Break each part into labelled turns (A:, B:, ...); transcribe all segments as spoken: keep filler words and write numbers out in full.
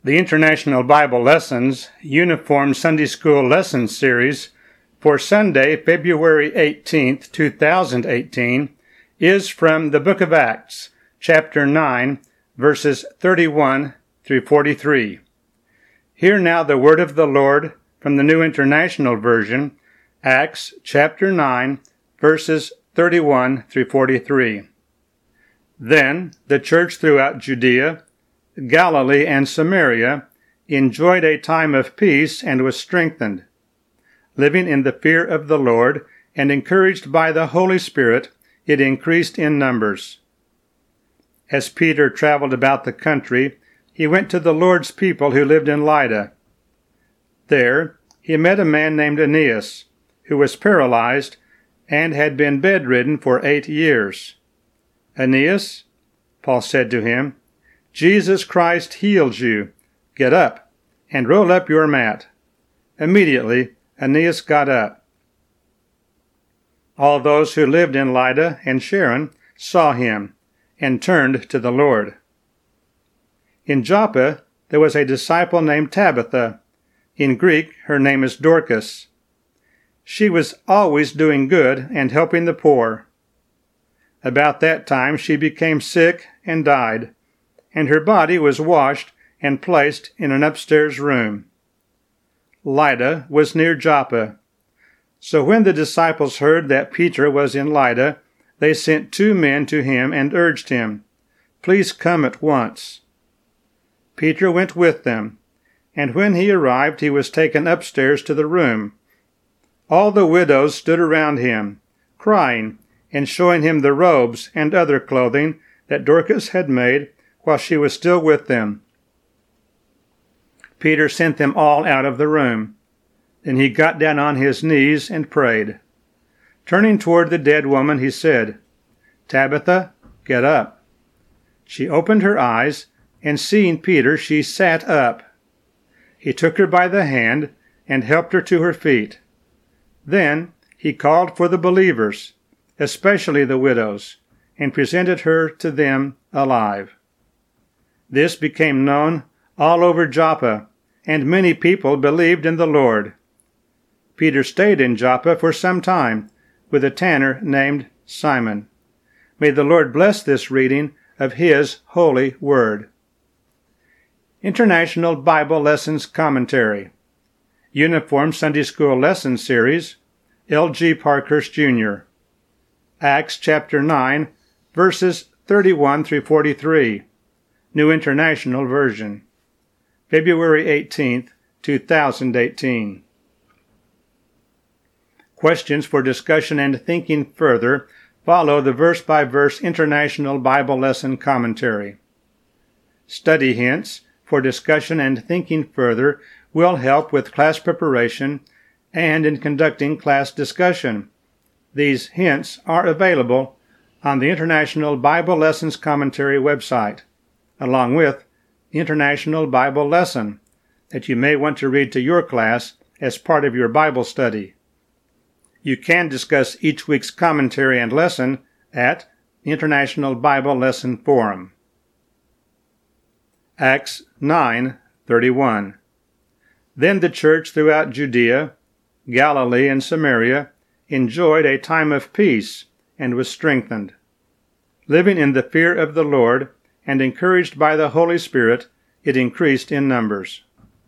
A: The International Bible Lessons Uniform Sunday School Lesson Series for Sunday, February eighteenth, two thousand eighteen, is from the Book of Acts, chapter nine, verses thirty-one through forty-three. Hear now the word of the Lord from the New International Version, Acts chapter nine, verses thirty-one through forty-three. Then the church throughout Judea, Galilee, and Samaria enjoyed a time of peace and was strengthened. Living in the fear of the Lord and encouraged by the Holy Spirit, it increased in numbers. As Peter traveled about the country, he went to the Lord's people who lived in Lydda. There he met a man named Aeneas, who was paralyzed and had been bedridden for eight years. "Aeneas," Paul said to him, "Jesus Christ heals you. Get up and roll up your mat." Immediately Aeneas got up. All those who lived in Lydda and Sharon saw him and turned to the Lord. In Joppa there was a disciple named Tabitha. In Greek her name is Dorcas. She was always doing good and helping the poor. About that time she became sick and died, and her body was washed and placed in an upstairs room. Lydda was near Joppa. So when the disciples heard that Peter was in Lydda, they sent two men to him and urged him, "Please come at once." Peter went with them, and when he arrived he was taken upstairs to the room. All the widows stood around him, crying and showing him the robes and other clothing that Dorcas had made while she was still with them. Peter sent them all out of the room. Then he got down on his knees and prayed. Turning toward the dead woman, he said, "Tabitha, get up." She opened her eyes, and seeing Peter, she sat up. He took her by the hand and helped her to her feet. Then he called for the believers, especially the widows, and presented her to them alive. This became known all over Joppa, and many people believed in the Lord. Peter stayed in Joppa for some time with a tanner named Simon. May the Lord bless this reading of His holy word. International Bible Lessons Commentary, Uniform Sunday School Lesson Series, L G Parkhurst Junior Acts chapter nine, verses thirty-one through forty-three, New International Version, February eighteenth, two thousand eighteen. Questions for discussion and thinking further follow the verse-by-verse International Bible Lesson Commentary. Study hints for discussion and thinking further will help with class preparation and in conducting class discussion. These hints are available on the International Bible Lessons Commentary website, along with the International Bible Lesson that you may want to read to your class as part of your Bible study. You can discuss each week's commentary and lesson at the International Bible Lesson Forum. Acts nine thirty-one. Then the church throughout Judea, Galilee, and Samaria enjoyed a time of peace and was strengthened. Living in the fear of the Lord and encouraged by the Holy Spirit, it increased in numbers.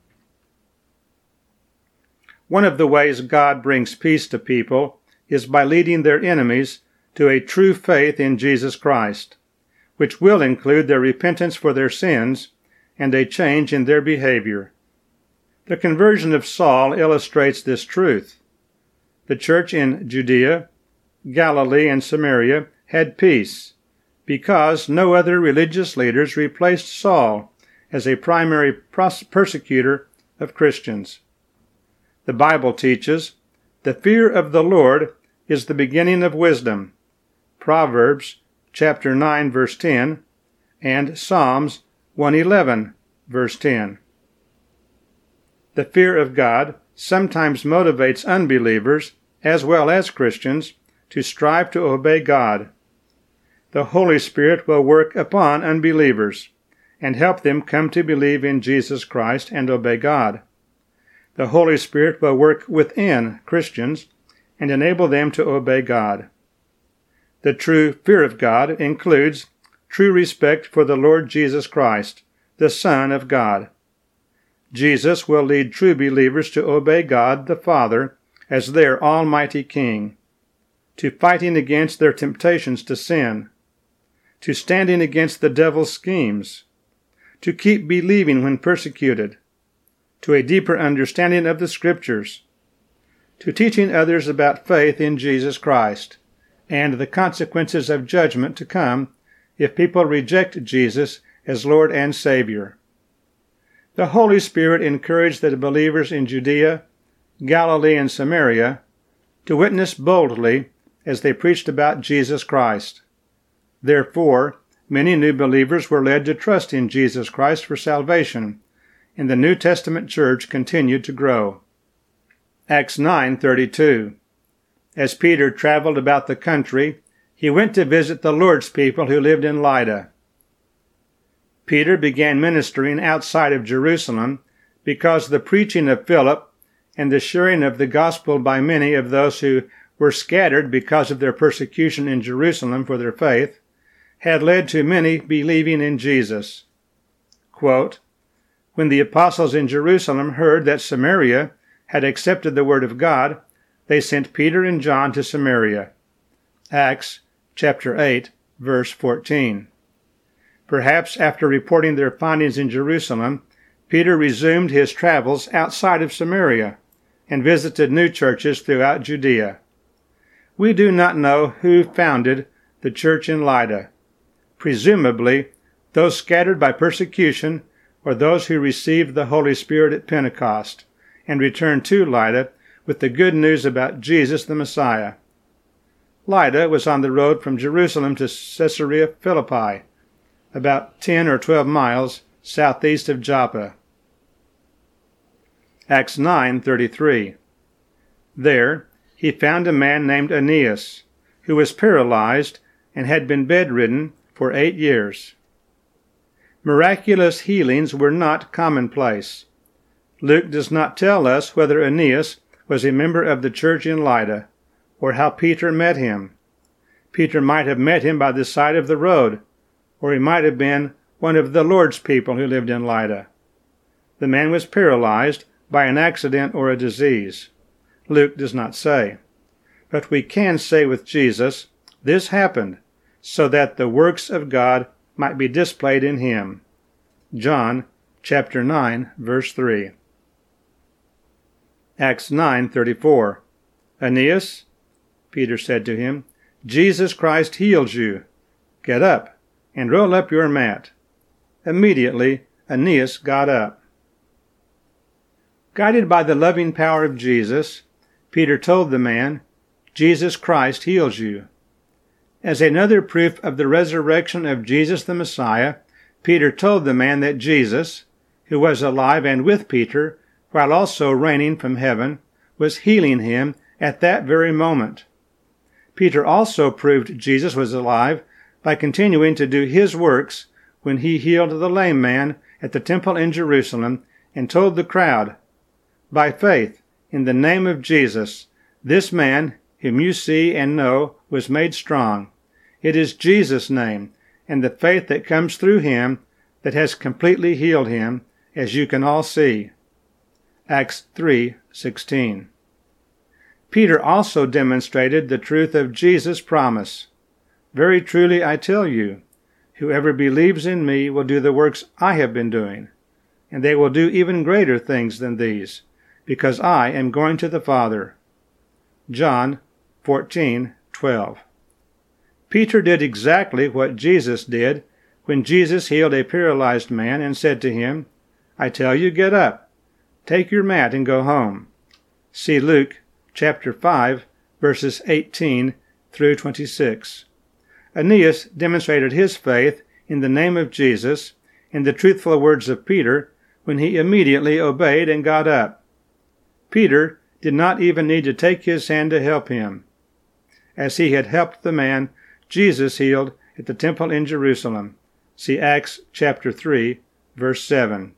A: One of the ways God brings peace to people is by leading their enemies to a true faith in Jesus Christ, which will include their repentance for their sins and a change in their behavior. The conversion of Saul illustrates this truth. The church in Judea, Galilee, and Samaria had peace because no other religious leaders replaced Saul as a primary persecutor of Christians. The Bible teaches, "The fear of the Lord is the beginning of wisdom." Proverbs chapter nine, verse ten, and Psalms one eleven, verse ten. The fear of God sometimes motivates unbelievers, as well as Christians, to strive to obey God. The Holy Spirit will work upon unbelievers, and help them come to believe in Jesus Christ and obey God. The Holy Spirit will work within Christians and enable them to obey God. The true fear of God includes true respect for the Lord Jesus Christ, the Son of God. Jesus will lead true believers to obey God the Father as their Almighty King, to fighting against their temptations to sin, to standing against the devil's schemes, to keep believing when persecuted, to a deeper understanding of the Scriptures, to teaching others about faith in Jesus Christ, and the consequences of judgment to come if people reject Jesus as Lord and Savior. The Holy Spirit encouraged the believers in Judea, Galilee, and Samaria to witness boldly as they preached about Jesus Christ. Therefore, many new believers were led to trust in Jesus Christ for salvation, and the New Testament church continued to grow. Acts nine thirty-two. As Peter traveled about the country, he went to visit the Lord's people who lived in Lydda. Peter began ministering outside of Jerusalem because the preaching of Philip and the sharing of the gospel by many of those who were scattered because of their persecution in Jerusalem for their faith had led to many believing in Jesus. Quote, "When the apostles in Jerusalem heard that Samaria had accepted the word of God, they sent Peter and John to Samaria." Acts chapter eight, verse fourteen. Perhaps after reporting their findings in Jerusalem, Peter resumed his travels outside of Samaria and visited new churches throughout Judea. We do not know who founded the church in Lydda. Presumably, those scattered by persecution or those who received the Holy Spirit at Pentecost and returned to Lydda with the good news about Jesus the Messiah. Lydda was on the road from Jerusalem to Caesarea Philippi, about ten or twelve miles southeast of Joppa. Acts nine thirty-three. There he found a man named Aeneas, who was paralyzed and had been bedridden for eight years. Miraculous healings were not commonplace. Luke does not tell us whether Aeneas was a member of the church in Lydda, or how Peter met him. Peter might have met him by the side of the road, or he might have been one of the Lord's people who lived in Lydda. The man was paralyzed by an accident or a disease. Luke does not say. But we can say with Jesus, this happened so that the works of God might be displayed in him. John chapter nine, verse three. Acts nine thirty-four. Aeneas, Peter said to him, Jesus Christ heals you. Get up and roll up your mat. Immediately Aeneas got up. Guided by the loving power of Jesus, Peter told the man, Jesus Christ heals you. As another proof of the resurrection of Jesus the Messiah, Peter told the man that Jesus, who was alive and with Peter, while also reigning from heaven, was healing him at that very moment. Peter also proved Jesus was alive by continuing to do his works when he healed the lame man at the temple in Jerusalem and told the crowd, by faith, in the name of Jesus, this man, whom you see and know, was made strong. It is Jesus' name and the faith that comes through him that has completely healed him, as you can all see. Acts three sixteen. Peter also demonstrated the truth of Jesus' promise. Very truly I tell you, whoever believes in me will do the works I have been doing, and they will do even greater things than these, because I am going to the Father. John fourteen twelve. Peter did exactly what Jesus did when Jesus healed a paralyzed man and said to him, I tell you, get up, take your mat and go home. See Luke chapter five, verses eighteen through twenty-six. Aeneas demonstrated his faith in the name of Jesus in the truthful words of Peter when he immediately obeyed and got up. Peter did not even need to take his hand to help him. As he had helped the man Jesus healed at the temple in Jerusalem. See Acts chapter three, verse seven.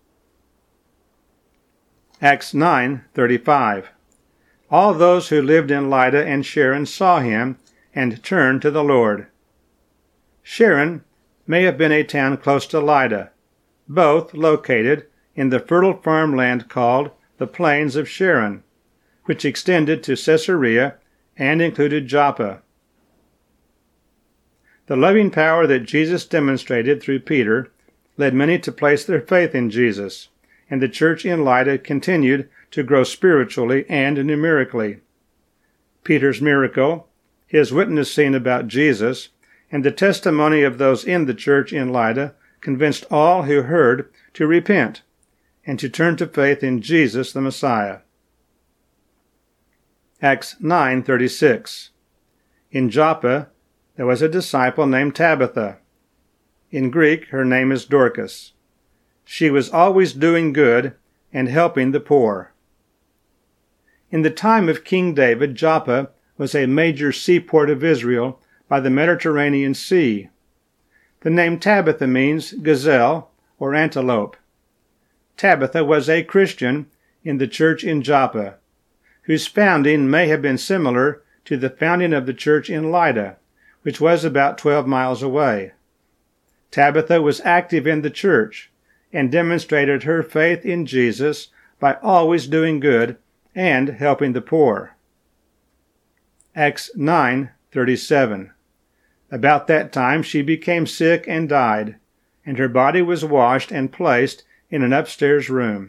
A: Acts nine thirty-five. All those who lived in Lydda and Sharon saw him and turned to the Lord. Sharon may have been a town close to Lydda, both located in the fertile farmland called the Plains of Sharon, which extended to Caesarea and included Joppa. The loving power that Jesus demonstrated through Peter led many to place their faith in Jesus, and the church in Lydda continued to grow spiritually and numerically. Peter's miracle, his witnessing about Jesus, and the testimony of those in the church in Lydda convinced all who heard to repent and to turn to faith in Jesus the Messiah. Acts nine thirty-six. In Joppa there was a disciple named Tabitha. In Greek her name is Dorcas. She was always doing good and helping the poor. In the time of King David, Joppa was a major seaport of Israel by the Mediterranean Sea. The name Tabitha means gazelle or antelope. Tabitha was a Christian in the church in Joppa, whose founding may have been similar to the founding of the church in Lydda, which was about twelve miles away. Tabitha was active in the church and demonstrated her faith in Jesus by always doing good and helping the poor. Acts nine thirty-seven. About that time she became sick and died, and her body was washed and placed in an upstairs room.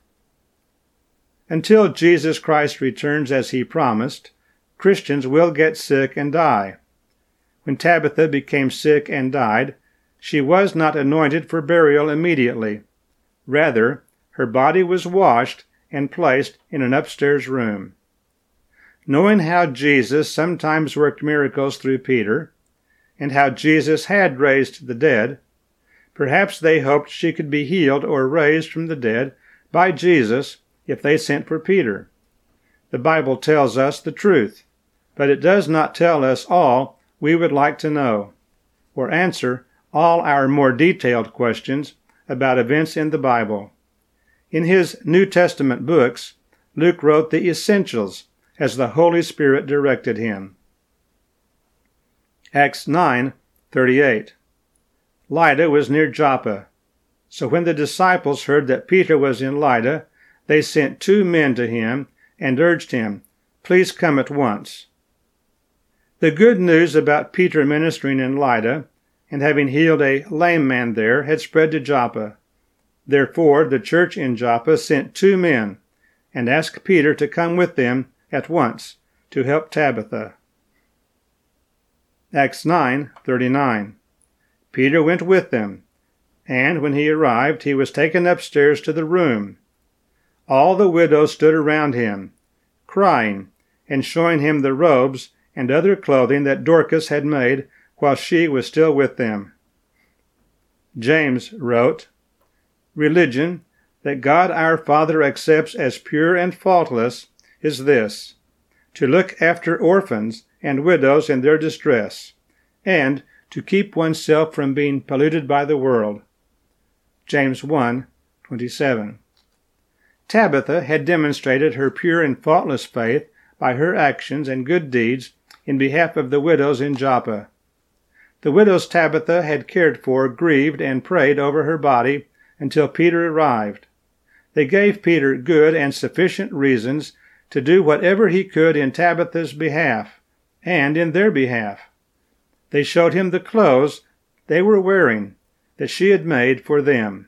A: Until Jesus Christ returns as he promised, Christians will get sick and die. When Tabitha became sick and died, she was not anointed for burial immediately. Rather, her body was washed and placed in an upstairs room. Knowing how Jesus sometimes worked miracles through Peter, and how Jesus had raised the dead, perhaps they hoped she could be healed or raised from the dead by Jesus if they sent for Peter. The Bible tells us the truth, but it does not tell us all we would like to know, or answer all our more detailed questions about events in the Bible. In his New Testament books, Luke wrote the essentials as the Holy Spirit directed him. Acts nine thirty-eight. Lydda was near Joppa, so when the disciples heard that Peter was in Lydda, they sent two men to him and urged him, "Please come at once." The good news about Peter ministering in Lydda and having healed a lame man there had spread to Joppa. Therefore the church in Joppa sent two men and asked Peter to come with them at once to help Tabitha. Acts nine thirty-nine. Peter went with them, and when he arrived, he was taken upstairs to the room. All the widows stood around him, crying and showing him the robes and other clothing that Dorcas had made while she was still with them. James wrote, "Religion that God our Father accepts as pure and faultless is this, to look after orphans and widows in their distress, and to keep oneself from being polluted by the world." James one twenty-seven. Tabitha had demonstrated her pure and faultless faith by her actions and good deeds in behalf of the widows in Joppa. The widows Tabitha had cared for grieved and prayed over her body until Peter arrived. They gave Peter good and sufficient reasons to do whatever he could in Tabitha's behalf and in their behalf. They showed him the clothes they were wearing that she had made for them.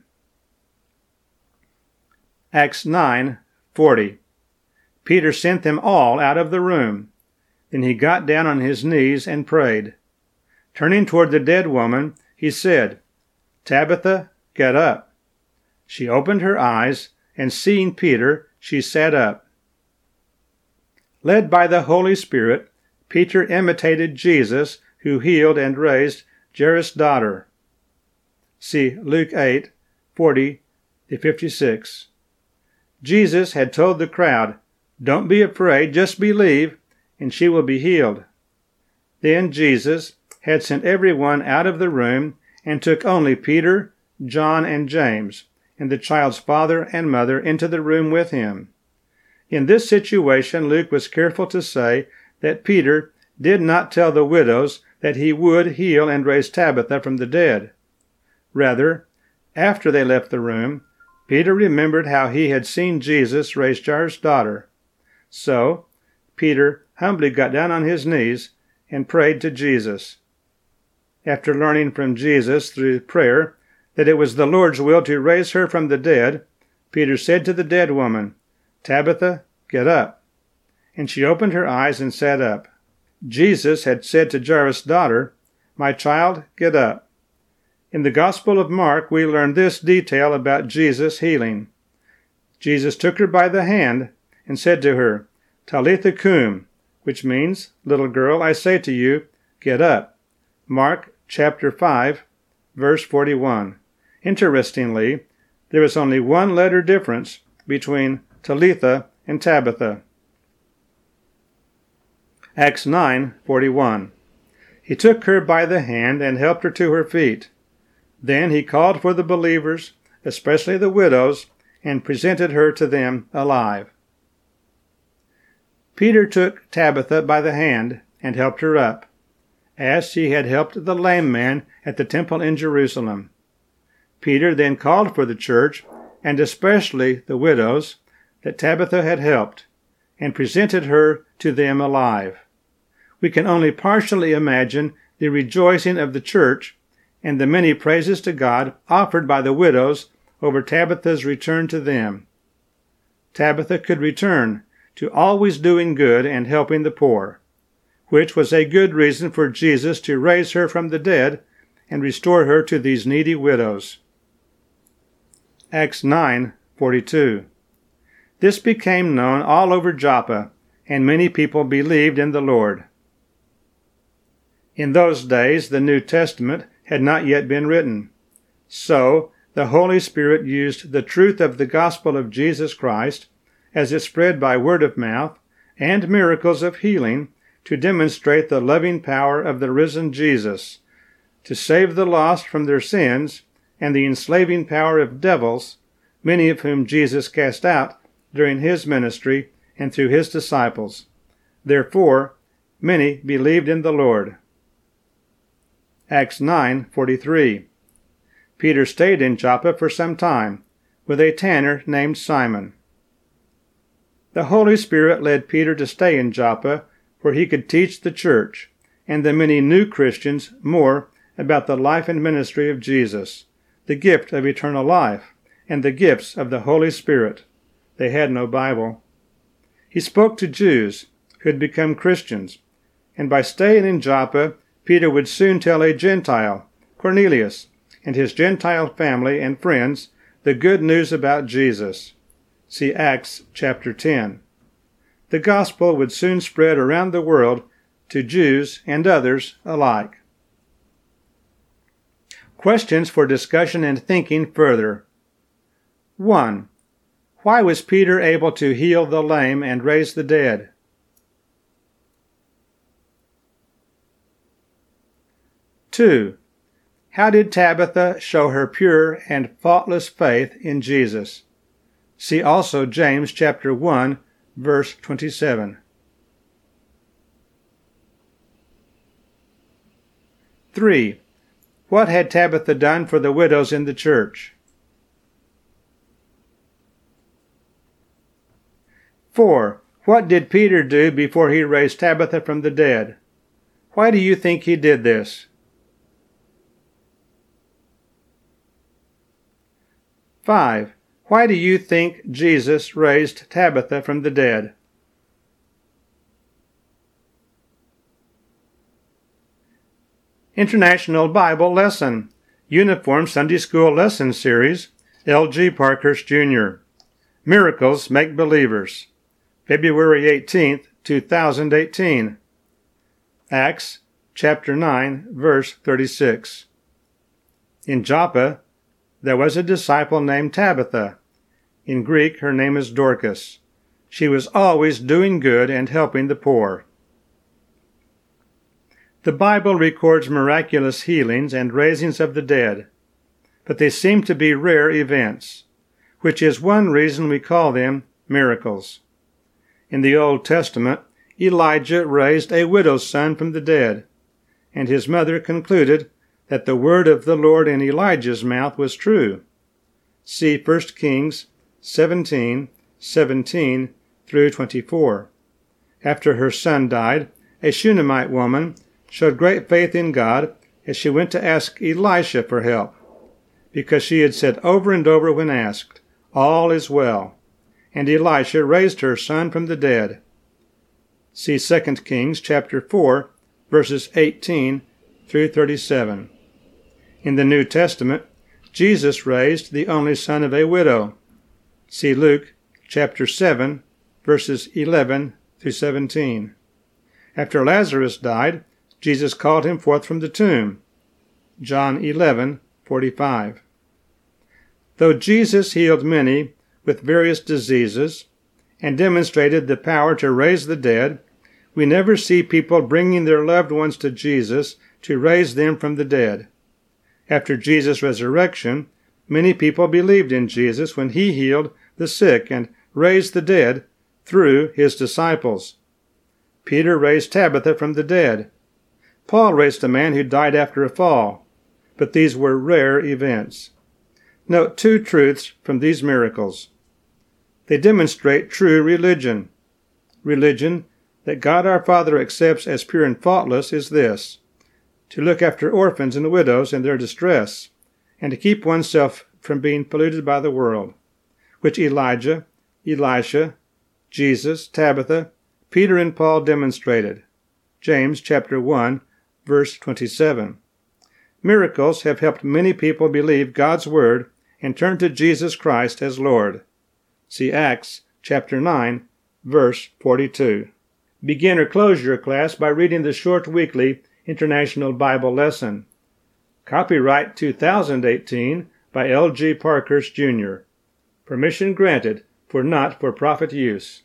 A: Acts nine forty. Peter sent them all out of the room. Then he got down on his knees and prayed. Turning toward the dead woman, he said, "Tabitha, get up." She opened her eyes, and seeing Peter, she sat up. Led by the Holy Spirit, Peter imitated Jesus, who healed and raised Jairus' daughter. See Luke eight forty to fifty-six. Jesus had told the crowd, "Don't be afraid, just believe, and she will be healed." Then Jesus had sent everyone out of the room and took only Peter, John, and James, and the child's father and mother into the room with him. In this situation, Luke was careful to say that Peter did not tell the widows that he would heal and raise Tabitha from the dead. Rather, after they left the room, Peter remembered how he had seen Jesus raise Jairus' daughter. So, Peter humbly got down on his knees and prayed to Jesus. After learning from Jesus through prayer that it was the Lord's will to raise her from the dead, Peter said to the dead woman, "Tabitha, get up." And she opened her eyes and sat up. Jesus had said to Jairus' daughter, "My child, get up." In the Gospel of Mark, we learn this detail about Jesus' healing. Jesus took her by the hand and said to her, "Talitha cum," which means, "Little girl, I say to you, get up." Mark chapter five, verse forty-one. Interestingly, there is only one letter difference between Talitha and Tabitha. Acts nine forty-one. He took her by the hand and helped her to her feet. Then he called for the believers, especially the widows, and presented her to them alive. Peter took Tabitha by the hand and helped her up, as he had helped the lame man at the temple in Jerusalem. Peter then called for the church, and especially the widows, that Tabitha had helped, and presented her to them alive. We can only partially imagine the rejoicing of the church and the many praises to God offered by the widows over Tabitha's return to them. Tabitha could return to always doing good and helping the poor, which was a good reason for Jesus to raise her from the dead and restore her to these needy widows. Acts nine forty-two. This became known all over Joppa, and many people believed in the Lord. In those days, the New Testament had not yet been written. So, the Holy Spirit used the truth of the gospel of Jesus Christ, as it spread by word of mouth, and miracles of healing, to demonstrate the loving power of the risen Jesus, to save the lost from their sins and the enslaving power of devils, many of whom Jesus cast out during his ministry and through his disciples. Therefore, many believed in the Lord. Acts nine forty-three. Peter stayed in Joppa for some time, with a tanner named Simon. The Holy Spirit led Peter to stay in Joppa, where he could teach the church and the many new Christians more about the life and ministry of Jesus, the gift of eternal life, and the gifts of the Holy Spirit. They had no Bible. He spoke to Jews who had become Christians, and by staying in Joppa, Peter would soon tell a Gentile, Cornelius, and his Gentile family and friends the good news about Jesus. See Acts chapter ten. The gospel would soon spread around the world to Jews and others alike. Questions for discussion and thinking further. one. Why was Peter able to heal the lame and raise the dead? two. How did Tabitha show her pure and faultless faith in Jesus? See also James chapter one, verse twenty-seven. three. What had Tabitha done for the widows in the church? four. What did Peter do before he raised Tabitha from the dead? Why do you think he did this? five. Why do you think Jesus raised Tabitha from the dead? International Bible Lesson, Uniform Sunday School Lesson Series, L G Parkhurst Junior Miracles Make Believers, February eighteenth, two thousand eighteen. Acts chapter nine, verse thirty-six. In Joppa, there was a disciple named Tabitha. In Greek, her name is Dorcas. She was always doing good and helping the poor. The Bible records miraculous healings and raisings of the dead, but they seem to be rare events, which is one reason we call them miracles. In the Old Testament, Elijah raised a widow's son from the dead, and his mother concluded that the word of the Lord in Elijah's mouth was true. See First Kings seventeen, seventeen through twenty-four. After her son died, a Shunammite woman showed great faith in God as she went to ask Elisha for help, because she had said over and over when asked, "All is well," and Elisha raised her son from the dead. See Second Kings chapter four, verses eighteen through thirty-seven. In the New Testament, Jesus raised the only son of a widow. See Luke chapter seven, verses eleven through seventeen. After Lazarus died, Jesus called him forth from the tomb. John eleven, forty-five. Though Jesus healed many with various diseases and demonstrated the power to raise the dead, we never see people bringing their loved ones to Jesus to raise them from the dead. After Jesus' resurrection, many people believed in Jesus when he healed the sick and raised the dead through his disciples. Peter raised Tabitha from the dead. Paul raised a man who died after a fall, but these were rare events. Note two truths from these miracles. They demonstrate true religion. Religion that God our Father accepts as pure and faultless is this: to look after orphans and widows in their distress, and to keep oneself from being polluted by the world, which Elijah, Elisha, Jesus, Tabitha, Peter, and Paul demonstrated. James chapter one, verse twenty-seven. Miracles have helped many people believe God's word and turn to Jesus Christ as Lord. See Acts chapter nine, verse forty-two. Begin or close your class by reading the short weekly International Bible Lesson. Copyright two thousand eighteen by L G Parkhurst Junior Permission granted for not-for-profit use.